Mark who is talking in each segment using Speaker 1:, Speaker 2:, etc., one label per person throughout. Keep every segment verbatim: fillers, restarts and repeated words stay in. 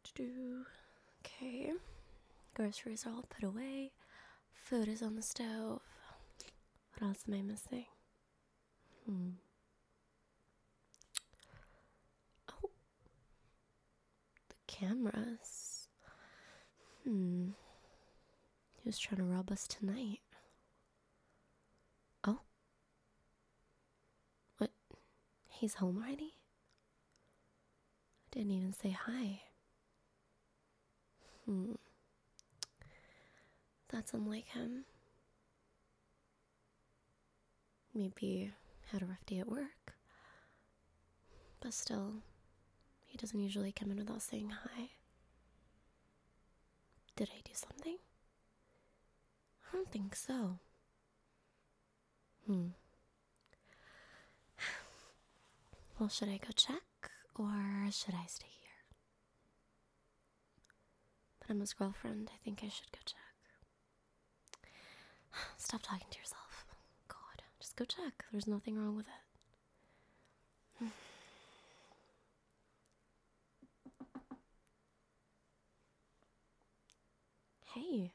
Speaker 1: Do okay. Groceries are all put away. Food is on the stove. What else am I missing? Hmm. Oh, the cameras. Hmm. Who's trying to rob us tonight? Oh. What? He's home already? Didn't even say hi. Hmm. That's unlike him. Maybe had a rough day at work. But still, he doesn't usually come in without saying hi. Did I do something? I don't think so. Hmm. Well, should I go check or should I stay here? But I'm his girlfriend. I think I should go check. Stop talking to yourself. God, just go check. There's nothing wrong with it. Hey.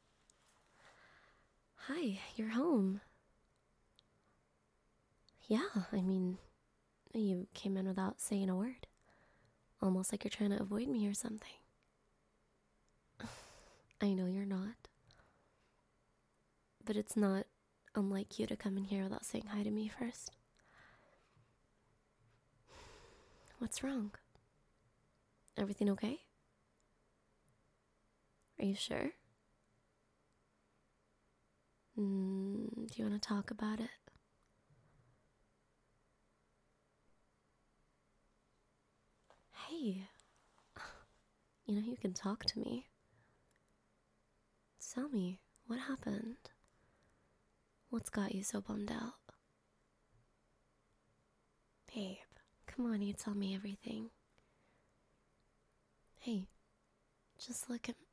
Speaker 1: Hi, you're home. Yeah, I mean, you came in without saying a word. Almost like you're trying to avoid me or something. I know you're not. But it's not unlike you to come in here without saying hi to me first. What's wrong? Everything okay? Are you sure? Mm, do you want to talk about it? Hey, you know you can talk to me. Tell me, what happened? What's got you so bummed out? Babe, come on, you tell me everything. Hey, just look at...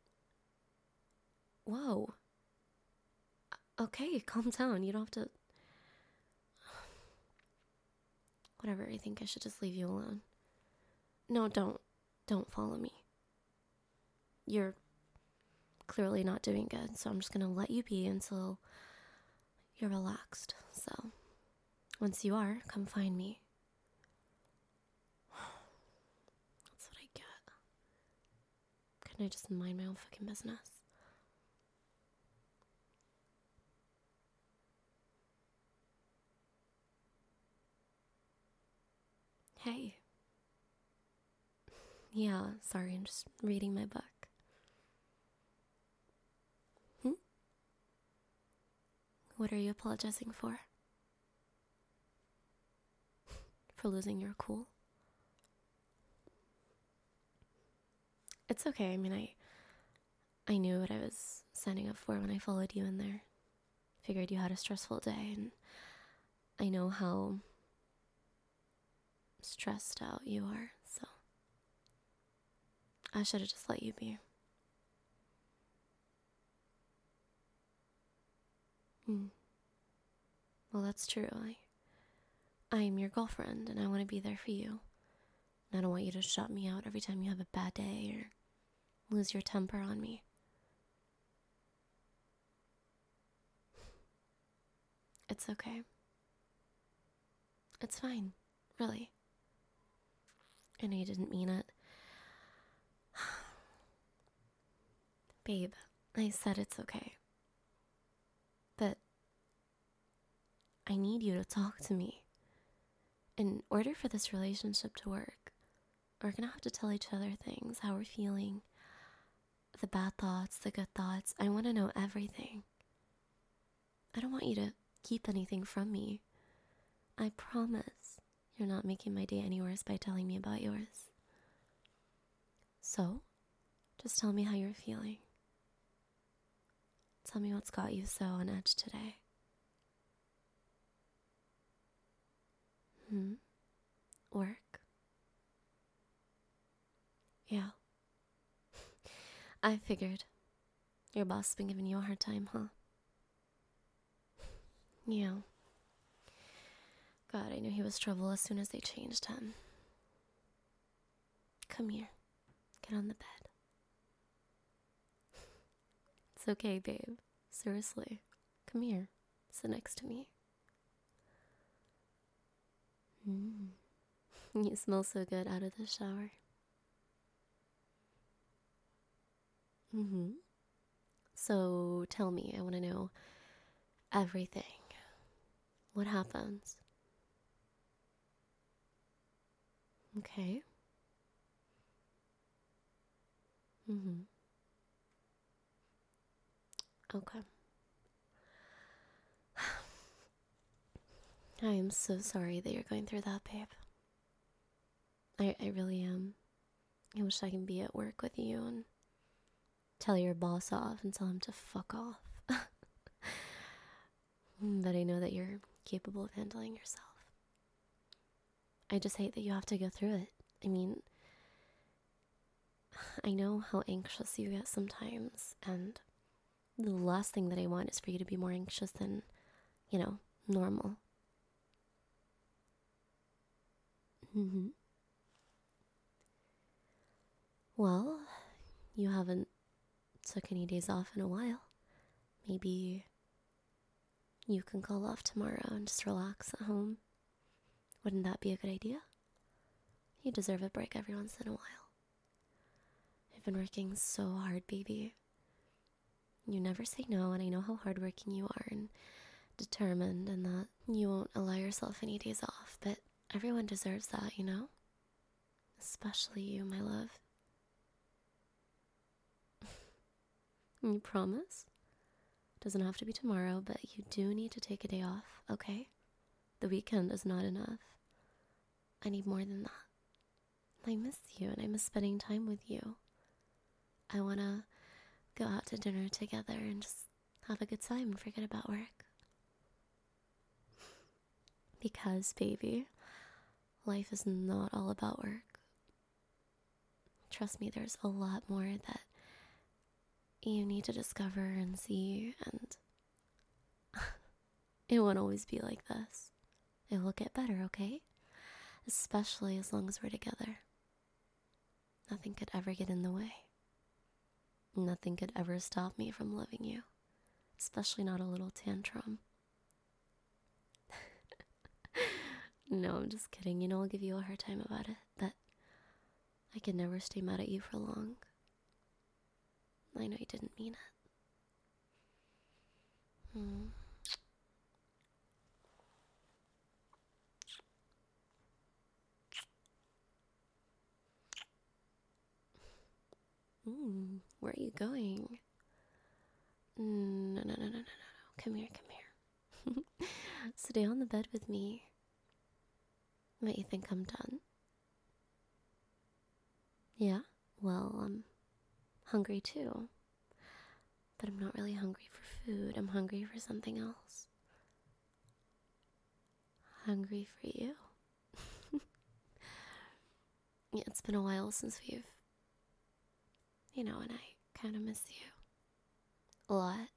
Speaker 1: Whoa. Okay, calm down. You don't have to... Whatever, I think I should just leave you alone. No, don't. Don't follow me. You're clearly not doing good, so I'm just gonna let you be until you're relaxed. So, once you are, come find me. That's what I get. Couldn't I just mind my own fucking business? Hey. Yeah, sorry, I'm just reading my book. Hmm? What are you apologizing for? For losing your cool? It's okay, I mean, I... I knew what I was signing up for when I followed you in there. Figured you had a stressful day, and I know how stressed out you are, so I should have just let you be. Hmm. Well, that's true. I, I'm your girlfriend, and I want to be there for you. And I don't want you to shut me out every time you have a bad day or lose your temper on me. It's okay. It's fine, really. I know you didn't mean it. Babe, I said it's okay. But I need you to talk to me. In order for this relationship to work, we're gonna have to tell each other things, how we're feeling, the bad thoughts, the good thoughts. I want to know everything. I don't want you to keep anything from me. I promise you're not making my day any worse by telling me about yours. So, just tell me how you're feeling. Tell me what's got you so on edge today. Hmm? Work? Yeah. I figured. Your boss has been giving you a hard time, huh? Yeah. God, I knew he was trouble as soon as they changed him. Come here. Get on the bed. It's okay, babe. Seriously. Come here. Sit next to me. Mm. You smell so good out of the shower. Mm-hmm. So tell me, I want to know everything. What happens? Okay. Mm-hmm. Okay. I am so sorry that you're going through that, babe. I, I really am. I wish I can be at work with you and tell your boss off and tell him to fuck off. But I know that you're capable of handling yourself. I just hate that you have to go through it. I mean, I know how anxious you get sometimes, and the last thing that I want is for you to be more anxious than, you know, normal. Mm-hmm. Well, you haven't took any days off in a while. Maybe you can call off tomorrow and just relax at home. Wouldn't that be a good idea? You deserve a break every once in a while. I've been working so hard, baby. You never say no, and I know how hardworking you are and determined, and that you won't allow yourself any days off, but everyone deserves that, you know? Especially you, my love. You promise? Doesn't have to be tomorrow, but you do need to take a day off, okay? The weekend is not enough. I need more than that. I miss you, and I miss spending time with you. I want to go out to dinner together and just have a good time and forget about work. Because, baby, life is not all about work. Trust me, there's a lot more that you need to discover and see, and it won't always be like this. It will get better, okay? Especially as long as we're together. Nothing could ever get in the way. Nothing could ever stop me from loving you. Especially not a little tantrum. No, I'm just kidding. You know, I'll give you a hard time about it, but I can never stay mad at you for long. I know you didn't mean it. Hmm. Mm, where are you going? No, no, no, no, no, no, no. Come here, come here. Stay on the bed with me. What, you think I'm done? Yeah? Well, I'm hungry too. But I'm not really hungry for food. I'm hungry for something else. Hungry for you. Yeah, it's been a while since we've, you know, and I kind of miss you a lot.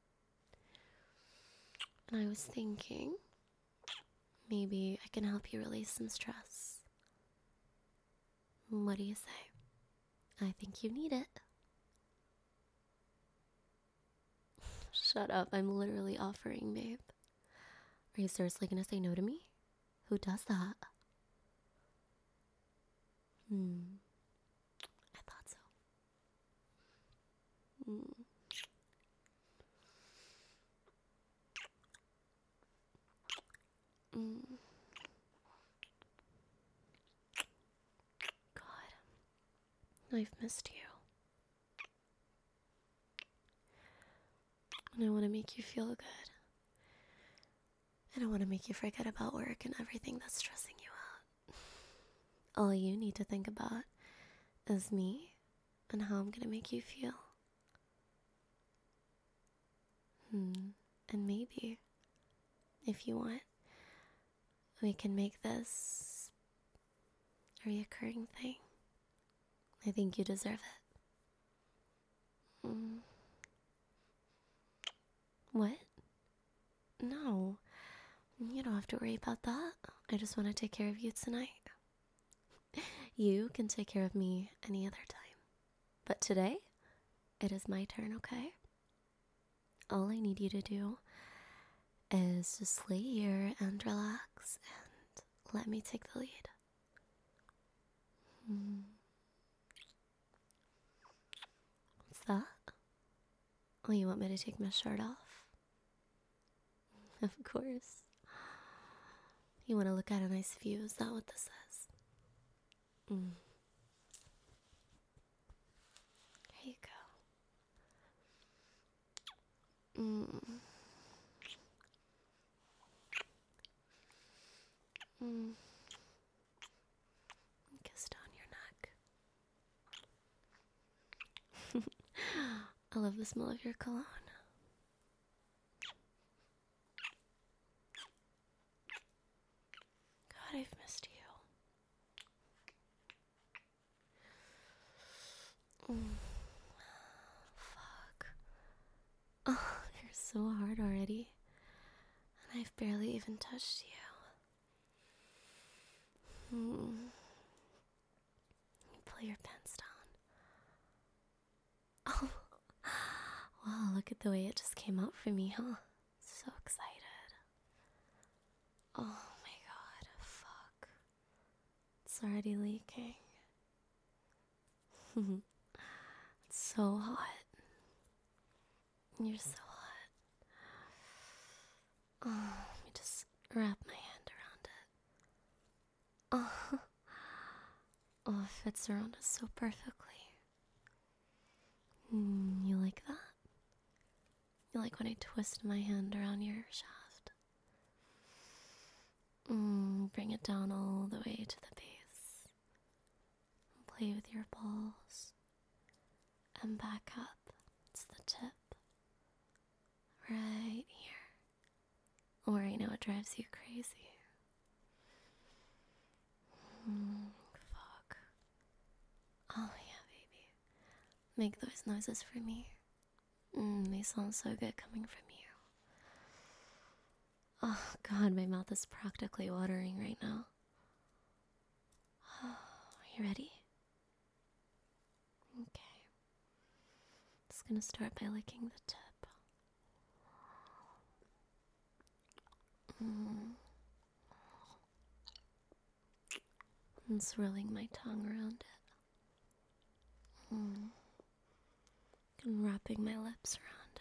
Speaker 1: And I was thinking, maybe I can help you release some stress. What do you say? I think you need it. Shut up, I'm literally offering, babe. Are you seriously gonna say no to me? Who does that? Hmm. I thought so. Hmm. Mm. God, I've missed you. And I want to make you feel good. I don't want to make you forget about work and everything that's stressing you out. All you need to think about is me and how I'm going to make you feel. Hmm. And maybe, if you want, we can make this a reoccurring thing. I think you deserve it. Mm. What? No. You don't have to worry about that. I just want to take care of you tonight. You can take care of me any other time. But today, it is my turn, okay? All I need you to do is just lay here and relax and let me take the lead. Hmm. What's that? Oh, you want me to take my shirt off? Of course. You want to look at a nice view, is that what this is? Mm. Here you go. Mm. Mm. Kiss down your neck. I love the smell of your cologne. God, I've missed you. Mm. Fuck. Oh, you're so hard already. And I've barely even touched you. Hmm. You pull your pants down. Oh. Wow, look at the way it just came out for me, huh? So excited. Oh my god, fuck. It's already leaking. It's so hot. You're so hot. Oh, let me just wrap my hand around it. Oh, oh, it fits around us so perfectly. Mm, you like that? You like when I twist my hand around your shaft? Mm, bring it down all the way to the base. Play with your balls. And back up. It's the tip. Right here. Or I know it drives you crazy. Mm, fuck. Oh yeah, baby. Make those noises for me. Mm, they sound so good coming from you. Oh god, my mouth is practically watering right now. Are you ready? Okay. Just gonna start by licking the tip. Mm. And swirling my tongue around it. Mm. And wrapping my lips around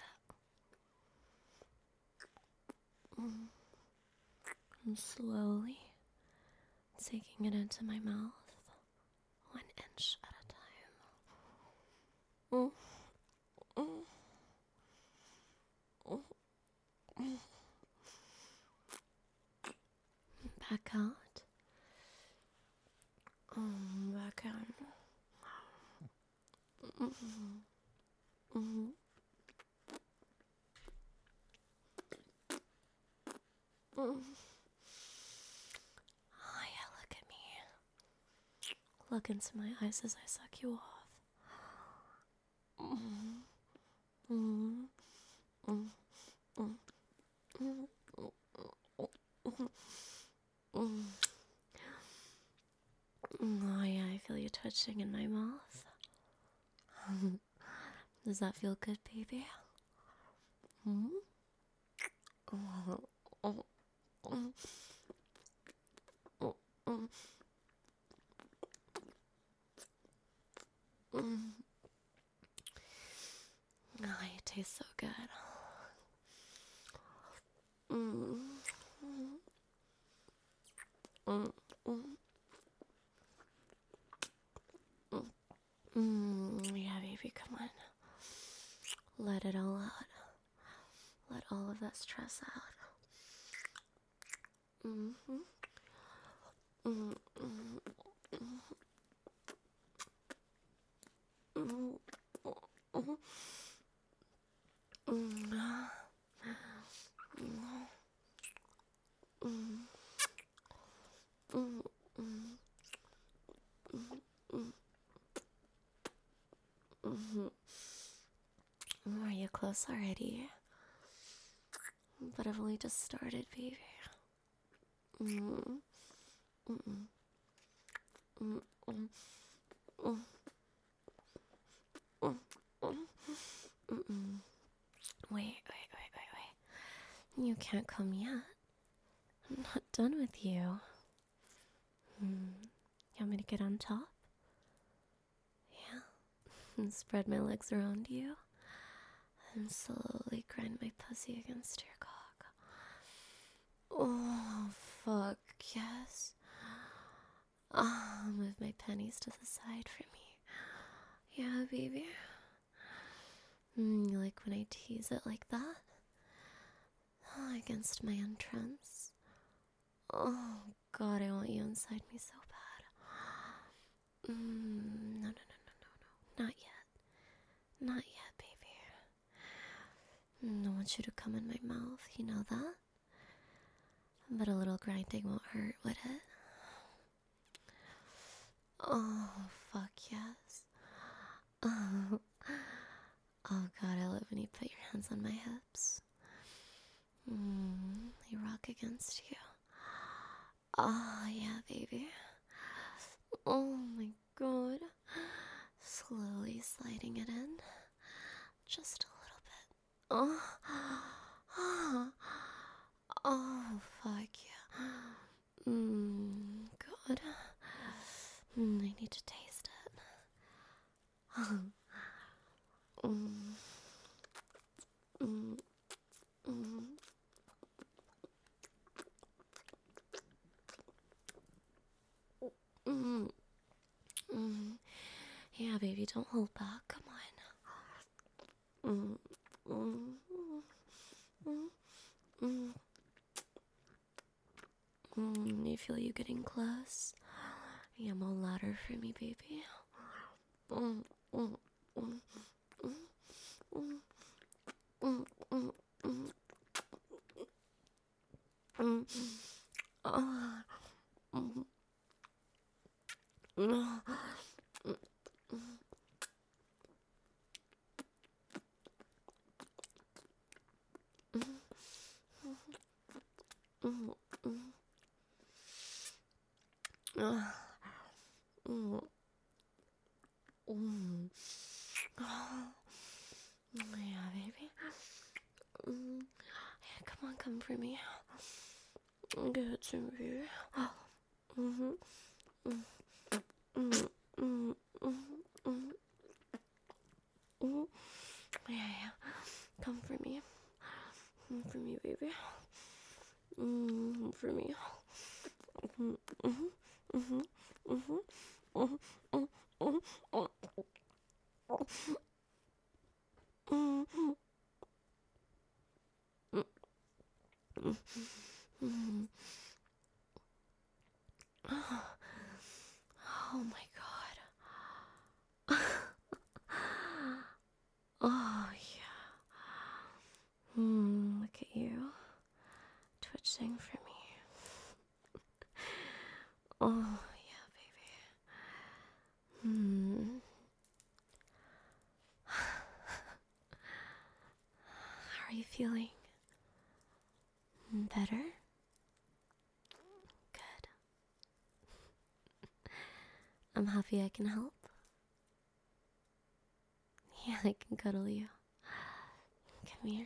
Speaker 1: it. Mm. And slowly taking it into my mouth, one inch at a time. Mm. Mm. Mm. Mm. Back out. Mm, back out. Mm-hmm. Mm-hmm. Mm. Oh yeah, look at me. Look into my eyes as I suck you off. Mm. Mm. Mm. Mm. Mm. Mm. Oh yeah, I feel you touching in my mouth. Does that feel good, baby? Hmm? Oh, oh, oh, oh, oh. Mm. Oh, it tastes so good. Mm. Mm. Mm. Mm. Yeah, baby, come on. Let it all out. Let all of that stress out. Mm-hmm. Mm-hmm. Mm-hmm. Mm-hmm. Mm-hmm. Mm-hmm. Are you close already? But I've only just started, baby. Mm. Mm-mm. Mm-mm. Mm. You can't come yet. I'm not done with you. Hmm. You want me to get on top? Yeah. And spread my legs around you. And slowly grind my pussy against your cock. Oh, fuck, yes. Ah, oh, move my pennies to the side for me. Yeah, baby. Mm, you like when I tease it like that? Oh, against my entrance. Oh, God, I want you inside me so bad. Mm, no, no, no, no, no, no. Not yet. Not yet, baby. Mm, I want you to come in my mouth, you know that? But a little grinding won't hurt, would it? Oh, fuck yes. Oh, oh God, I love when you put your hands on my hips. Mm, they rock against you. Oh, yeah, baby. Oh my God. Slowly sliding it in. Just a little bit. Oh, oh, oh fuck yeah. Mmm, God. Mm, I need to taste it. Mm, mm, mm, mm. Mm, mm. Yeah, baby, don't hold back. Come on. Mm, mm, mm, mm, mm. You feel you getting close? Yeah, more louder for me, baby. Mm, mm, mm, mm, mm, mm, mm, mm, mm. Ah, mm, mm, mm, mm, mm. Ah, mm, mm. Ah, yeah, baby. Mm. Yeah, come on, come for me. Give it to me, baby. Mm-hmm. Mm, mm, mm, mm, mm, mm. Yeah, yeah. Come for me. Come for me, baby. Mm, come for me. Mm, mm-hmm. Mm-hmm. Mm-hmm. Mm, mm, mm, mm, mm, mm, mm, mm. Oh my God. Oh yeah. Hmm, look at you. Twitching for me. Oh yeah, baby. Hmm. How are you feeling? Better? Good. I'm happy I can help. Yeah, I can cuddle you. Come here.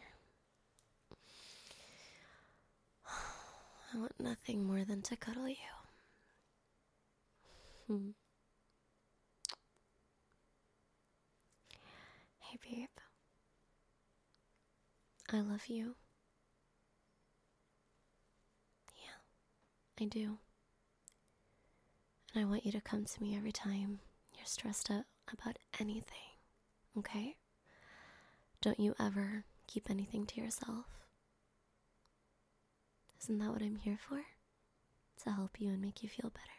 Speaker 1: I want nothing more than to cuddle you. Hmm. Hey, babe. I love you. Yeah, I do. And I want you to come to me every time you're stressed out about anything, okay? Don't you ever keep anything to yourself. Isn't that what I'm here for? To help you and make you feel better.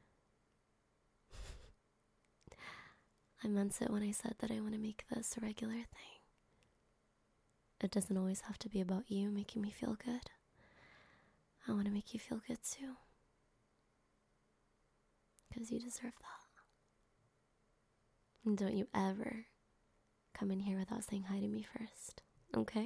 Speaker 1: I meant it when I said that I want to make this a regular thing. It doesn't always have to be about you making me feel good. I want to make you feel good too. Because you deserve that. And don't you ever come in here without saying hi to me first, okay?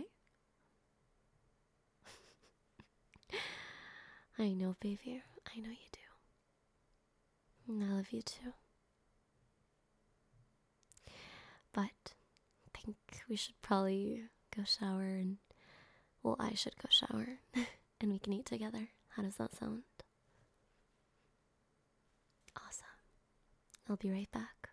Speaker 1: I know, baby. I know you do. And I love you too. But I think we should probably go shower and Well, I should go shower and we can eat together. How does that sound? Awesome. I'll be right back.